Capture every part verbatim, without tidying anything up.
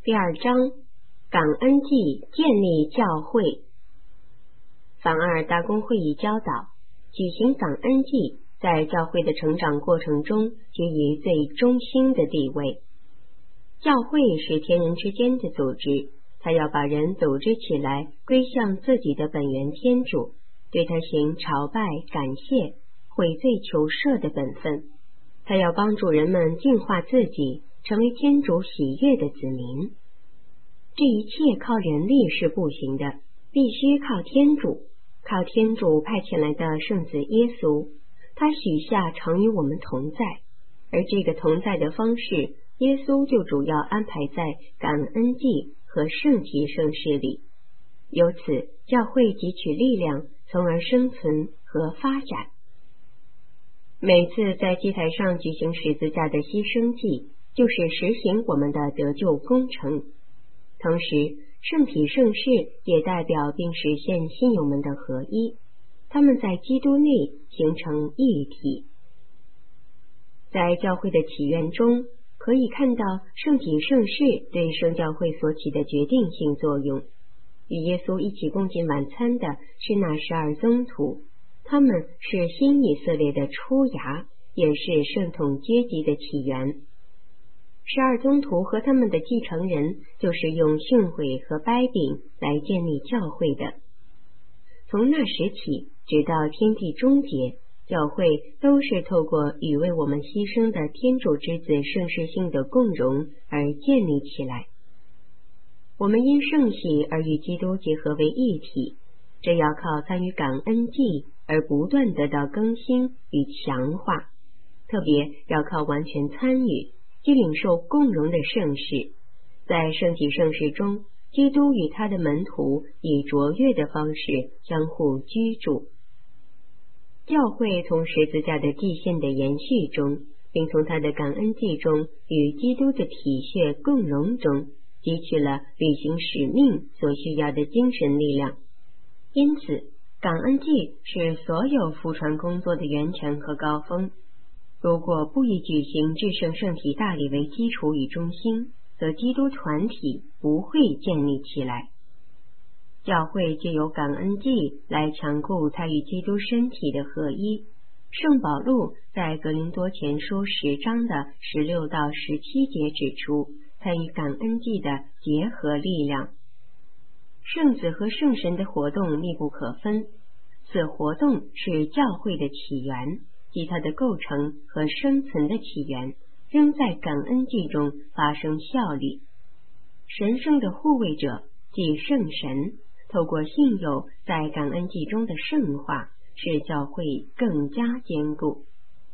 第二章，感恩祭建立教会。反二大公会议教导，举行感恩祭在教会的成长过程中居于最中心的地位。教会是天人之间的组织，它要把人组织起来，归向自己的本源天主，对他行朝拜、感谢、悔罪求赦的本分。它要帮助人们净化自己，成为天主喜悦的子民。这一切靠人力是不行的，必须靠天主，靠天主派遣来的圣子耶稣。他许下常与我们同在，而这个同在的方式，耶稣就主要安排在感恩祭和圣体圣事里。由此，教会汲取力量，从而生存和发展。每次在祭台上举行十字架的牺牲祭，就是实行我们的得救工程。同时，圣体圣事也代表并实现信友们的合一，他们在基督内形成一体。在教会的起源中，可以看到圣体圣事对圣教会所起的决定性作用。与耶稣一起共进晚餐的是那十二宗徒，他们是新以色列的出芽，也是圣统阶级的起源。十二宗徒和他们的继承人就是用训诲和掰饼来建立教会的。从那时起，直到天地终结，教会都是透过与为我们牺牲的天主之子圣事性的共融而建立起来。我们因圣喜而与基督结合为一体，这要靠参与感恩祭而不断得到更新与强化，特别要靠完全参与即领受共融的圣事。在圣体圣事中，基督与他的门徒以卓越的方式相互居住。教会从十字架的祭献的延续中，并从他的感恩祭中与基督的体血共融中，汲取了履行使命所需要的精神力量。因此，感恩祭是所有福传工作的源泉和高峰。如果不以举行至圣圣体大礼为基础与中心，则基督团体不会建立起来。教会借由感恩祭来强固它与基督身体的合一。圣保禄在格林多前书十章的十六到十七节指出，它与感恩祭的结合力量。圣子和圣神的活动密不可分，此活动是教会的起源，即它的构成和生存的起源，仍在感恩祭中发生效力。神圣的护卫者即圣神，透过信友在感恩祭中的圣化，使教会更加坚固。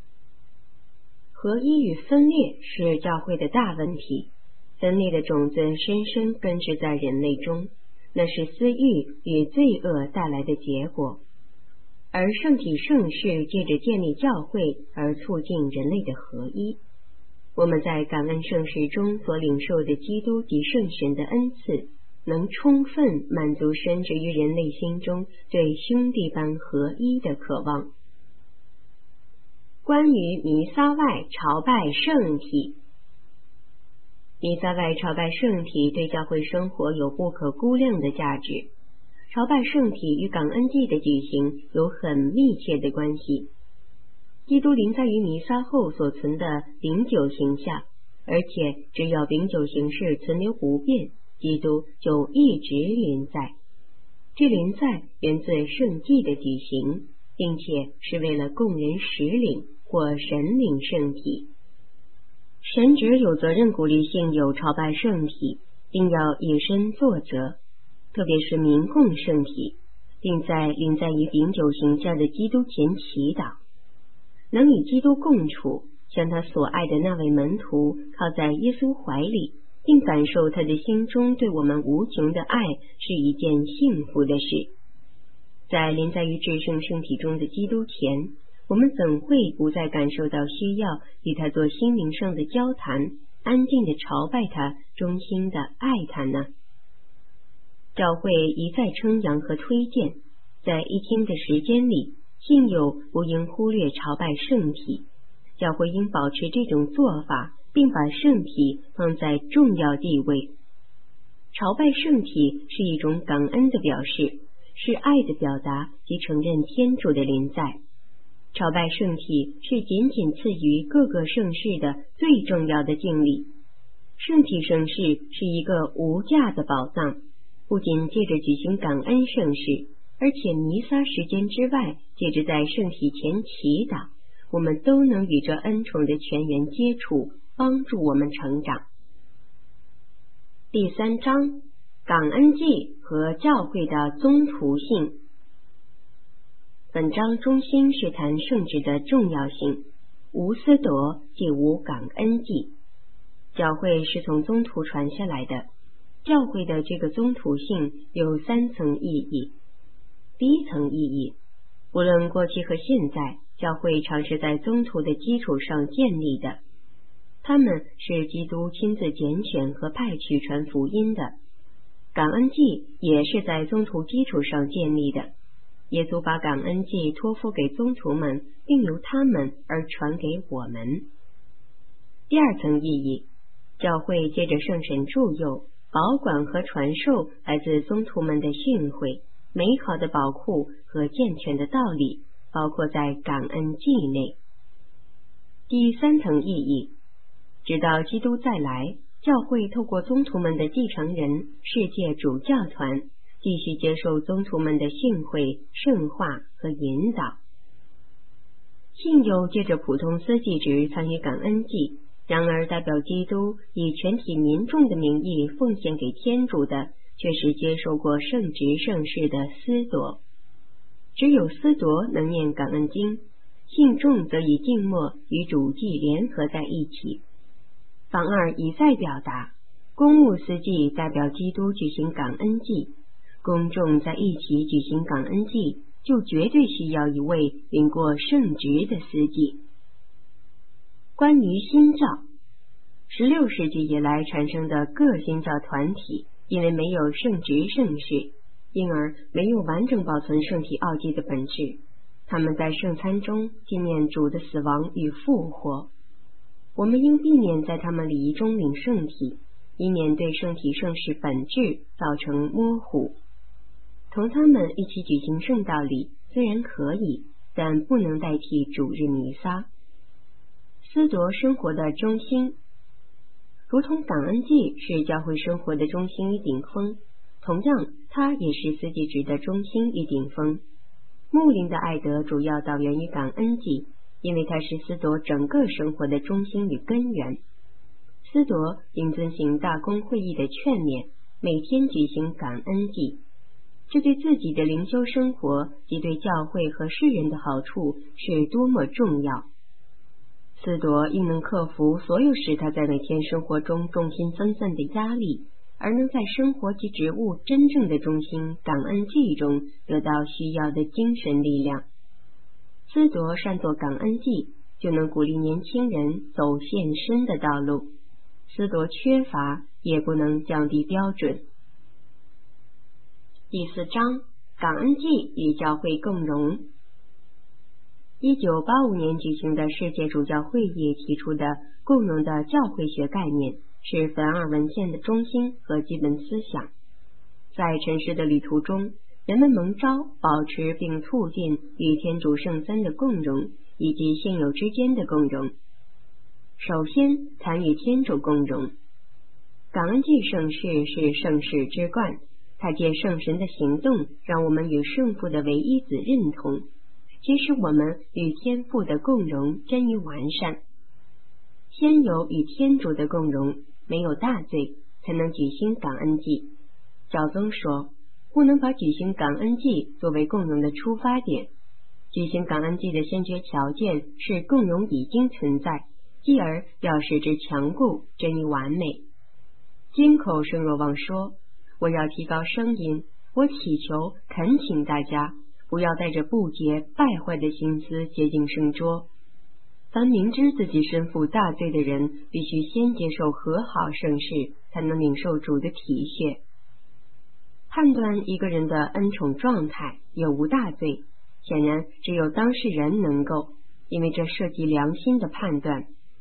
合一与分裂是教会的大问题，分裂的种子深深根植在人类中，那是私欲与罪恶带来的结果。而圣体圣事借着建立教会而促进人类的合一。我们在感恩圣事中所领受的基督及圣神的恩赐，能充分满足深植于人类心中对兄弟般合一的渴望。关于弥撒外朝拜圣体，弥撒外朝拜圣体对教会生活有不可估量的价值。朝拜圣体与感恩祭的举行有很密切的关系。基督临在于弥撒后所存的饼酒形象，而且只要饼酒形式存留不变，基督就一直临在。这临在源自圣祭的举行，并且是为了供人实领或神领圣体。神职有责任鼓励信友朝拜圣体，并要以身作则，特别是民供圣体，并在临在于饼酒形象的基督前祈祷。能与基督共处，像他所爱的那位门徒靠在耶稣怀里，并感受他的心中对我们无穷的爱，是一件幸福的事。在临在于至圣圣体中的基督前，我们怎会不再感受到需要与他做心灵上的交谈，安静地朝拜他，衷心地爱他呢？教会一再称扬和推荐，在一天的时间里，信友不应忽略朝拜圣体。教会应保持这种做法，并把圣体放在重要地位， 朝拜圣体是一种感恩的表示，是爱的表达及承认天主的临在。朝拜圣体是仅仅次于各个圣事的最重要的敬礼。圣体圣事是一个无价的宝藏，不仅借着举行感恩圣事，而且弥撒时间之外，借着在圣体前祈祷，我们都能与这恩宠的泉源接触，帮助我们成长。第三章，感恩祭和教会的宗徒性。本章中心是谈圣职的重要性，无私夺即无感恩祭。教会是从宗徒传下来的，教会的这个宗徒性有三层意义。第一层意义，无论过去和现在，教会常是在宗徒的基础上建立的，他们是基督亲自拣选和派去传福音的。感恩祭也是在宗徒基础上建立的，耶稣把感恩祭托付给宗徒们，并由他们而传给我们。第二层意义，教会借着圣神助佑，保管和传授来自宗徒们的训诲、美好的宝库和健全的道理，包括在感恩祭内。第三层意义，直到基督再来，教会透过宗徒们的继承人世界主教团，继续接受宗徒们的训诲、圣化和引导。信友借着普通司祭职参与感恩祭，然而代表基督以全体民众的名义奉献给天主的，却是接受过圣职圣事的司铎。只有司铎能念感恩经，信众则以静默与主祭联合在一起。反而以赛表达，公务司祭代表基督举行感恩祭，公众在一起举行感恩祭，就绝对需要一位领过圣职的司祭。关于新教，十六世纪以来产生的各新教团体，因为没有圣职圣事，因而没有完整保存圣体奥迹的本质。他们在圣餐中纪念主的死亡与复活。我们应避免在他们礼仪中领圣体，以免对圣体圣事本质造成模糊。同他们一起举行圣道礼虽然可以，但不能代替主日弥撒。司铎生活的中心，如同感恩祭是教会生活的中心与顶峰，同样它也是司祭职的中心与顶峰。牧灵的爱德主要导源于感恩祭，因为它是司铎整个生活的中心与根源。司铎应遵行大公会议的劝勉，每天举行感恩祭，这对自己的灵修生活及对教会和世人的好处是多么重要。司铎应能克服所有使他在每天生活中重心分散的压力，而能在生活及职务真正的中心感恩祭中得到需要的精神力量。司铎善做感恩祭，就能鼓励年轻人走献身的道路。司铎缺乏，也不能降低标准。第四章，感恩祭与教会共荣。一九八五年举行的世界主教会议提出的共荣的教会学概念，是梵二文献的中心和基本思想。在尘世的旅途中，人们蒙召保持并促进与天主圣三的共荣，以及信友之间的共荣。首先谈与天主共荣。感恩祭圣事是圣事之冠，它借圣神的行动让我们与圣父的唯一子认同，即使我们与天父的共荣臻于完善。先有与天主的共荣，没有大罪，才能举行感恩祭。教宗说，不能把举行感恩祭作为共荣的出发点。举行感恩祭的先决条件是共荣已经存在，继而要使之强固，臻于完美。金口圣若望说，我要提高声音，我祈求恳请大家不要带着不洁败坏的心思接近圣桌。凡明知自己身负大罪的人，必须先接受和好圣事，才能领受主的体恤。判断一个人的恩宠状态有无大罪，显然只有当事人能够，因为这涉及良心的判断。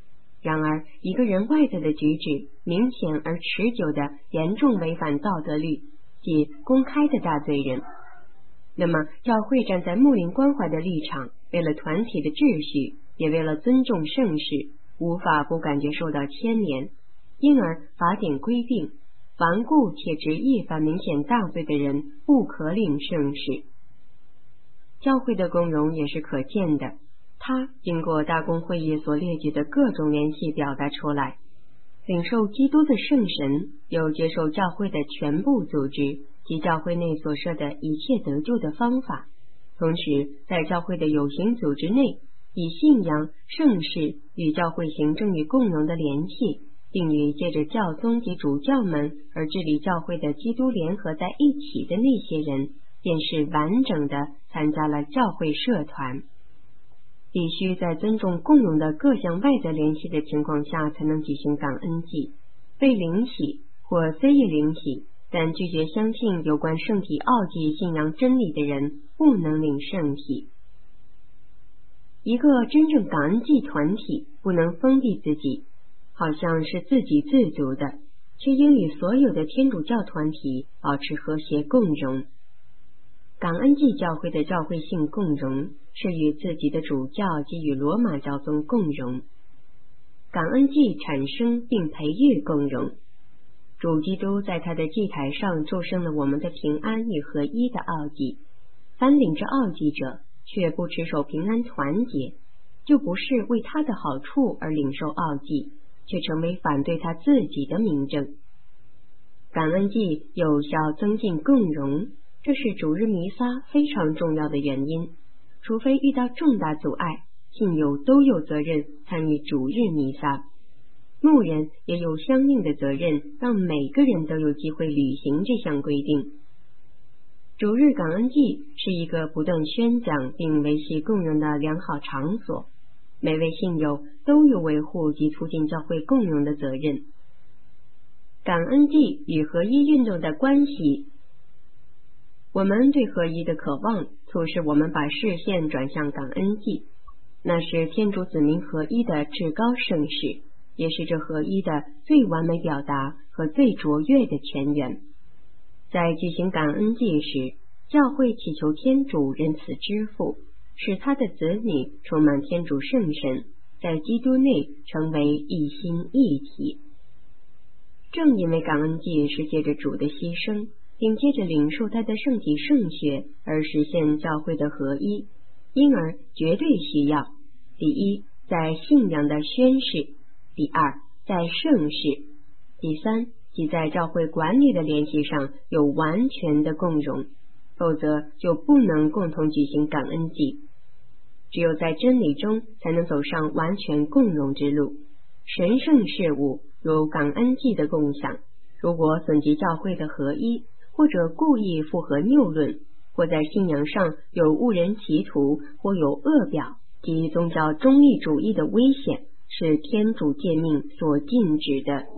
然而，一个人外在的举止明显而持久的严重违反道德律，即公开的大罪人，那么教会站在牧灵关怀的立场，为了团体的秩序，也为了尊重圣事，无法不感觉受到牵连，因而法典规定，顽固且执意犯明显大罪的人不可领圣事。教会的共荣也是可见的，它经过大公会议所列举的各种联系表达出来，领受基督的圣神，又接受教会的全部组织及教会内所设的一切得救的方法，同时在教会的有形组织内，以信仰、圣事与教会行政与共荣的联系，并与借着教宗及主教们而治理教会的基督联合在一起的那些人，便是完整的参加了教会社团。必须在尊重共荣的各项外在联系的情况下才能举行感恩祭。被领洗或非也领洗但拒绝相信有关圣体奥迹信仰真理的人，不能领圣体。一个真正感恩祭团体不能封闭自己，好像是自给自足的，却应与所有的天主教团体保持和谐共荣。感恩祭教会的教会性共荣是与自己的主教及与罗马教宗共荣。感恩祭产生并培育共荣。主基督在他的祭台上祝生了我们的平安与合一的奥迹，凡领着奥迹者却不持守平安团结，就不是为他的好处而领受奥迹，却成为反对他自己的明证。感恩祭有效增进共荣，这是主日弥撒非常重要的原因。除非遇到重大阻碍，信友都有责任参与主日弥撒。牧人也有相应的责任，让每个人都有机会履行这项规定。主日感恩祭是一个不断宣讲并维系共荣的良好场所，每位信友都有维护及促进教会共荣的责任。感恩祭与合一运动的关系，我们对合一的渴望促使我们把视线转向感恩祭，那是天主子民合一的至高圣事，也是这合一的最完美表达和最卓越的泉源。在举行感恩祭时，教会祈求天主仁慈之父，使他的子女充满天主圣神，在基督内成为一心一体。正因为感恩祭是借着主的牺牲，并接着领受他的圣体圣血而实现教会的合一，因而绝对需要：第一，在信仰的宣誓；第二，在圣事；第三，即在教会管理的联系上有完全的共融，否则就不能共同举行感恩祭。只有在真理中才能走上完全共融之路。神圣事物如感恩祭的共享，如果损及教会的合一，或者故意附和谬论，或在信仰上有误人歧途，或有恶表及宗教中立主义的危险，是天主诫命所禁止的。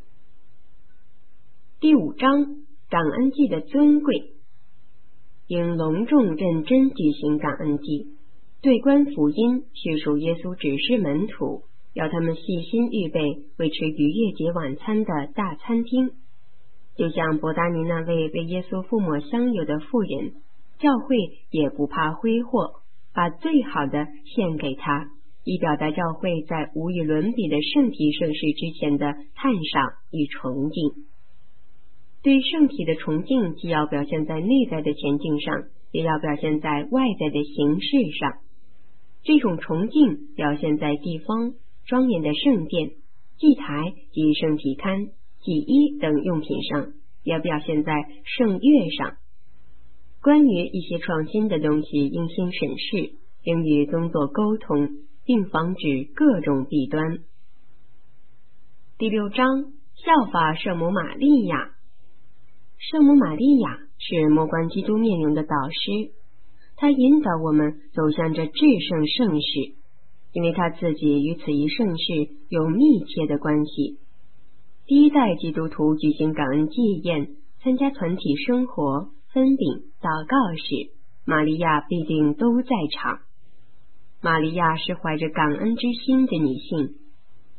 第五章，感恩祭的尊贵。应隆重认真举行感恩祭。对观福音叙述耶稣指示门徒，要他们细心预备为吃逾越节晚餐的大餐厅。就像伯达尼那位被耶稣附抹香油的妇人，教会也不怕挥霍，把最好的献给他，以表达教会在无与伦比的圣体圣事之前的赞赏与崇敬。对圣体的崇敬既要表现在内在的前进上，也要表现在外在的形式上。这种崇敬表现在地方、庄严的圣殿、祭台及圣体龛、祭衣等用品上，也表现在圣乐上。关于一些创新的东西，应先审视，应与宗座沟通，并防止各种弊端。第六章，效法圣母玛利亚。圣母玛利亚是莫观基督面容的导师，她引导我们走向这至圣圣事，因为她自己与此一圣事有密切的关系。第一代基督徒举行感恩祭宴，参加团体生活、分饼、祷告时，玛利亚必定都在场。玛利亚是怀着感恩之心的女性，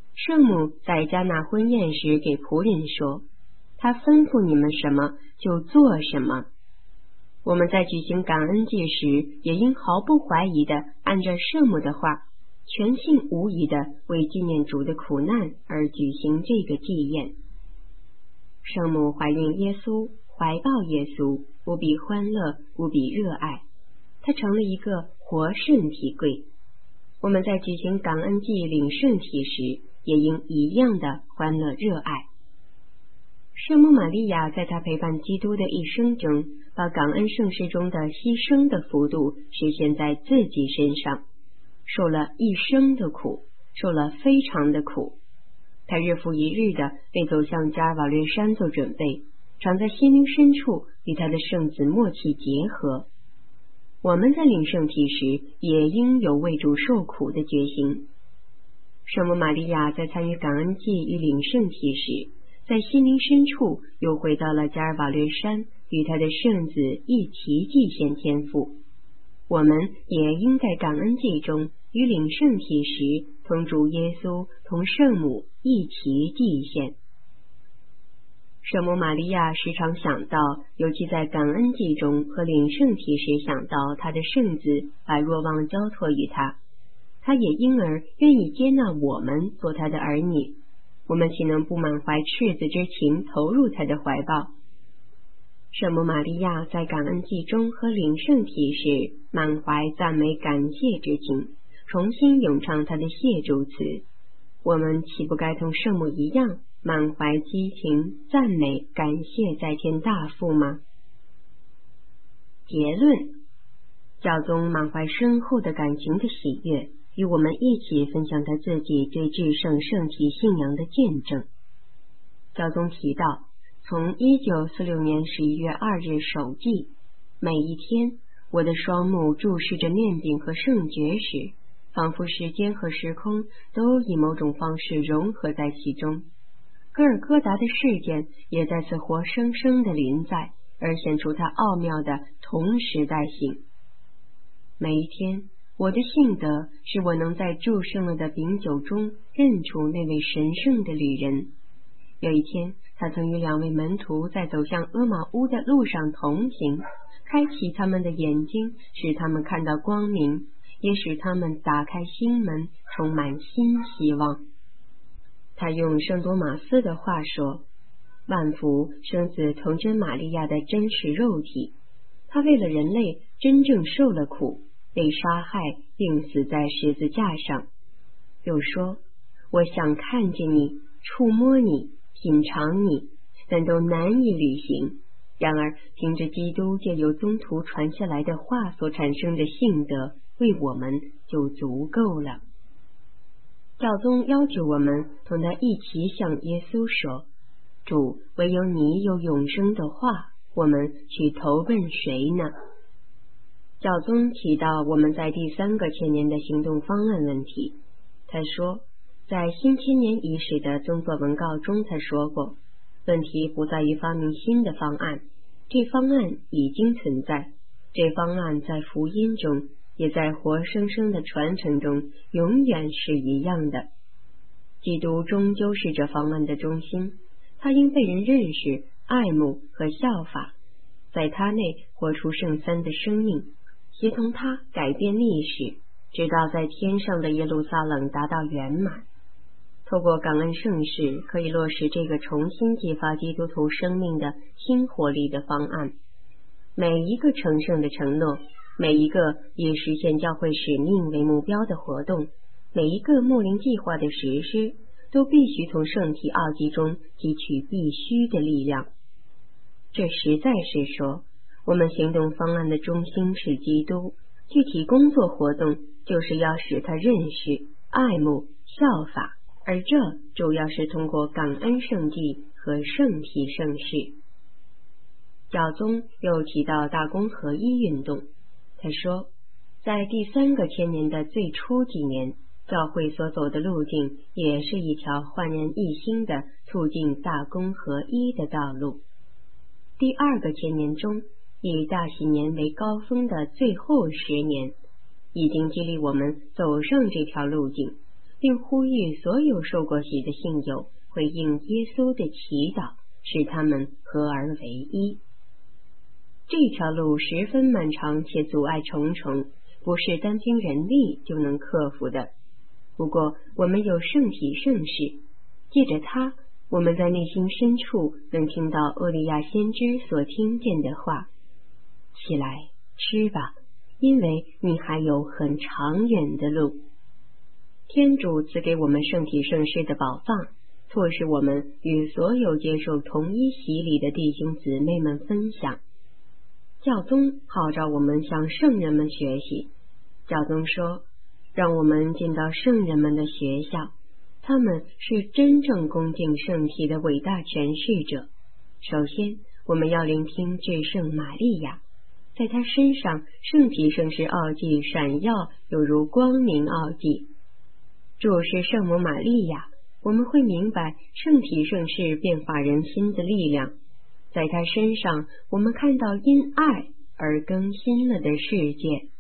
圣母在迦纳婚宴时给仆人说，他吩咐你们什么就做什么。我们在举行感恩祭时，也应毫不怀疑地按照圣母的话，全心无疑地为纪念主的苦难而举行这个祭宴。圣母怀孕耶稣，怀抱耶稣，无比欢乐，无比热爱，她成了一个活圣体柜。我们在举行感恩祭领圣体时，也应一样的欢乐热爱。圣母玛利亚在她陪伴基督的一生中，把感恩圣事中的牺牲的幅度实现在自己身上，受了一生的苦，受了非常的苦。他日复一日的为走向加尔瓦略山做准备，常在心灵深处与他的圣子默契结合。我们在领圣体时，也应有为主受苦的决心。圣母玛利亚在参与感恩祭与领圣体时，在心灵深处又回到了加尔瓦略山，与他的圣子一起祭献天父。我们也应在感恩祭中与领圣体时，同主耶稣同圣母一起祭献。圣母玛利亚时常想到，尤其在感恩祭中和领圣体时想到他的圣子把若望交托于他，他也因而愿意接纳我们做他的儿女。我们岂能不满怀赤子之情投入他的怀抱？圣母玛利亚在感恩祭中和领圣体时，满怀赞美感谢之情，重新咏唱他的谢主词。我们岂不该同圣母一样，满怀激情赞美感谢在天大父吗？结论：教宗满怀深厚的感情的喜悦，与我们一起分享他自己对至圣圣体信仰的见证。教宗提到，从一九四六年十一月二日首祭，每一天我的双目注视着面饼和圣爵时，仿佛时间和时空都以某种方式融合在其中。戈尔戈达的事件也在此活生生的临在，而显出它奥妙的同时代性。每一天，我的信德使我能在祝圣了的饼酒中认出那位神圣的旅人。有一天，他曾与两位门徒在走向阿玛乌的路上同行，开启他们的眼睛，使他们看到光明，也使他们打开心门，充满新希望。他用圣多马斯的话说，万福生子童真玛利亚的真实肉体，他为了人类真正受了苦，被杀害并死在十字架上。又说，我想看见你，触摸你，品尝你，但都难以履行。然而凭着基督借由宗徒传下来的话所产生的信德，为我们就足够了。教宗要求我们同他一起向耶稣说，主，唯有你有永生的话，我们去投奔谁呢？教宗提到我们在第三个千年的行动方案问题。他说，在新千年仪式的宗座文告中，他说过，问题不在于发明新的方案，这方案已经存在，这方案在福音中，也在活生生的传承中，永远是一样的。基督终究是这方案的中心，他应被人认识、爱慕和效法，在他内活出圣三的生命，协同他改变历史，直到在天上的耶路撒冷达到圆满。透过感恩圣事，可以落实这个重新激发基督徒生命的新活力的方案。每一个成圣的承诺，每一个以实现教会使命为目标的活动，每一个牧灵计划的实施，都必须从圣体奥迹中汲取必须的力量。这实在是说，我们行动方案的中心是基督，具体工作活动就是要使他认识、爱慕、效法，而这主要是通过感恩圣祭和圣体圣事。教宗又提到大公合一运动，他说，在第三个千年的最初几年，教会所走的路径也是一条焕然一新的促进大公合一的道路。第二个千年中，以大喜年为高峰的最后十年，已经激励我们走上这条路径， 并呼吁所有受过洗的信友回应耶稣的祈祷，使他们合而为一。这条路十分漫长且阻碍重重，不是单凭人力就能克服的。不过我们有圣体圣事，借着它，我们在内心深处能听到厄利亚先知所听见的话：起来，吃吧，因为你还有很长远的路。天主赐给我们圣体圣事的宝藏，迫使我们与所有接受同一洗礼的弟兄姊妹们分享。教宗号召我们向圣人们学习。教宗说，让我们进到圣人们的学校，他们是真正恭敬圣体的伟大诠释者。首先，我们要聆听至圣玛利亚，在她身上圣体圣事奥迹闪耀，犹如光明奥迹。注视圣母玛利亚，我们会明白圣体圣事变化人心的力量。在她身上，我们看到因爱而更新了的世界。